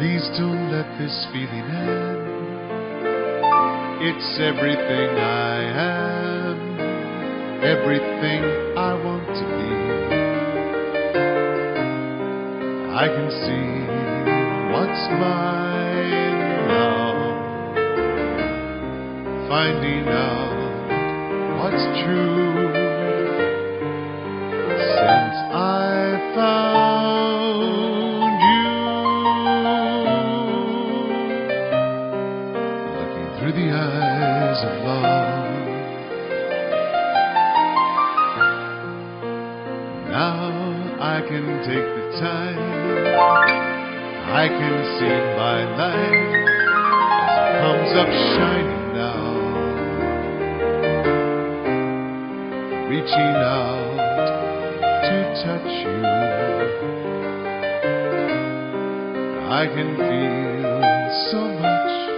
Please don't let this feeling end. It's everything I am, everything I want to be. I can see what's mine now, finding out what's true. Since I found you, looking through the eyes of love, now I can take the time, I can see my life as it comes up shining now, reaching out to touch you. I can feel so much